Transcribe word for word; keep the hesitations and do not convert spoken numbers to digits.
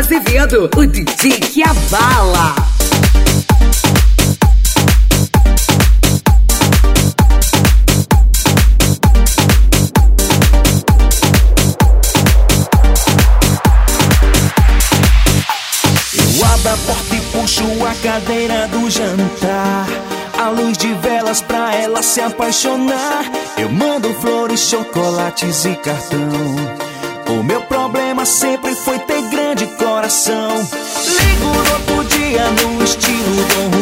Azevedo, o D J que abala. Eu abro a porta e puxo a cadeira do jantar, a luz de velas pra ela se apaixonar. Eu mando flores, chocolates e cartão. O meu problema sempre foi ter grande coração. Ligo no outro dia no estilo Dom